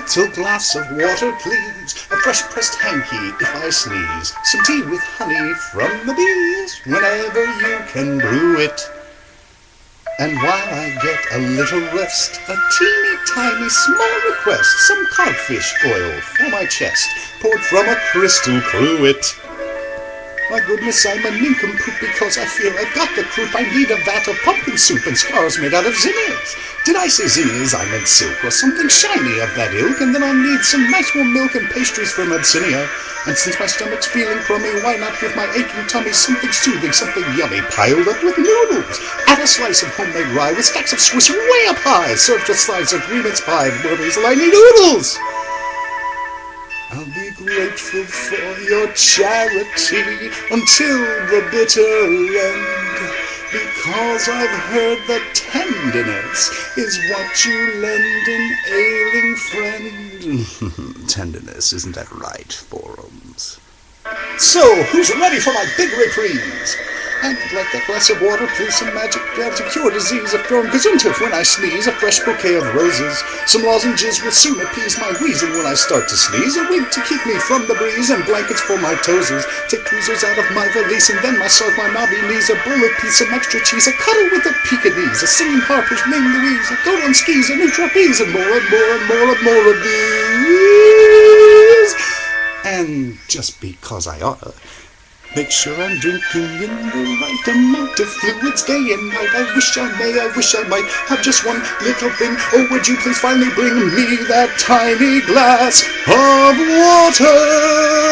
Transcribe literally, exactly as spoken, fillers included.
little glass of water, please. A fresh pressed hanky if I sneeze. Some tea with honey from the bees, whenever you can brew it. And while I get a little rest, a teeny tiny small request, some codfish oil for my chest, poured from a crystal cruet. My goodness, I'm a nincompoop because I feel I've got the croup. I need a vat of pumpkin soup and scarves made out of zinnias. Did I say zinnias? I meant silk or something shiny of that ilk, and then I'll need some nice warm milk and pastries from Abyssinia. And since my stomach's feeling crummy, why not give my aching tummy something soothing, something yummy, piled up with noodles? Add a slice of homemade rye with stacks of Swiss way up high, served with slices of green mince pie with Burmese liney noodles. I'll be grateful for your charity until the bitter end, because I've heard that tenderness is what you lend an ailing friend. Tenderness, isn't that right, Forums? So, who's ready for my big reprise? I'd like that glass of water, please, some magic jab to cure disease, a firm gazumptive when I sneeze, a fresh bouquet of roses, some lozenges will soon appease my wheezing when I start to sneeze, a wig to keep me from the breeze, and blankets for my toesies, take tweezers out of my valise, and then massage my knobby knees, a bullet piece, some extra cheese, a cuddle with a Pekingese, a singing harpers named Louise, a goat on skis, a new trapeze, and more and more and more and more of these. And just because I oughta, make sure I'm drinking in the right amount of fluids day and night. I wish I may, I wish I might have just one little thing. Oh, would you please finally bring me that tiny glass of water?